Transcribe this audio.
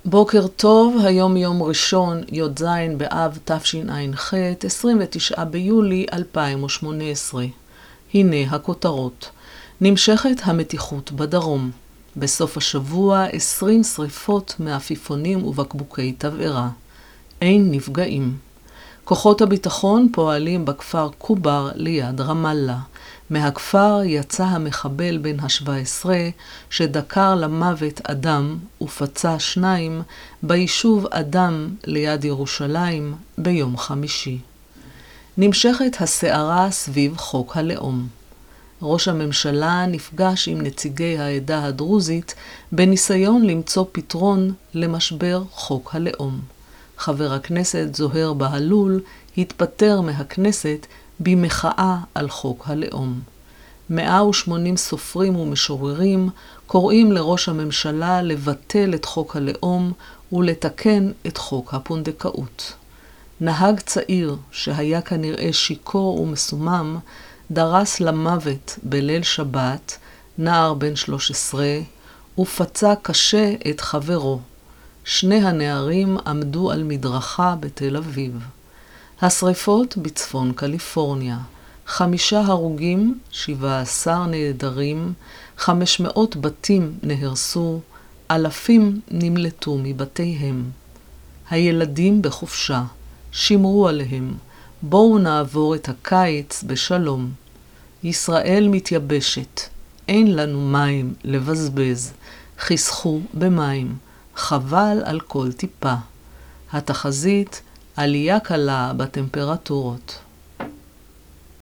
בוקר טוב, היום יום ראשון, י"ז באב תשע"ח, 29 ביולי 2018. הנה הכותרות. נמשכת המתיחות בדרום. בסוף השבוע 20 שריפות מעפיפונים ובקבוקי תבערה. אין נפגעים. כוחות הביטחון פועלים בכפר קובר ליד רמאללה. מהכפר יצא המחבל בן ה-17 שדקר למוות אדם ופצע 2 ביישוב אדם ליד ירושלים ביום חמישי. נמשכת הסערה סביב חוק הלאום. ראש הממשלה נפגש עם נציגי העדה הדרוזית בניסיון למצוא פתרון למשבר חוק הלאום. חבר הכנסת זוהיר בהלול התפטר מהכנסת במחאה על חוק הלאום. 180 סופרים ומשוררים קוראים לראש הממשלה לבטל את חוק הלאום ולתקן את חוק הפונדקאות. נהג צעיר שהיה כנראה שיכור ומסומם דרס למוות בליל שבת נער בן 13 ופצע קשה את חברו. 2 הנערים עמדו על מדרכה בתל אביב. השריפות בצפון קליפורניה. 5 הרוגים, 17 נעדרים, 500 בתים נהרסו, אלפים נמלטו מבתיהם. הילדים בחופשה, שמרו עליהם, בואו נעבור את הקיץ בשלום. ישראל מתייבשת, אין לנו מים לבזבז, חסכו במים, חבל על כל טיפה. התחזית, עלייה קלה בטמפרטורות.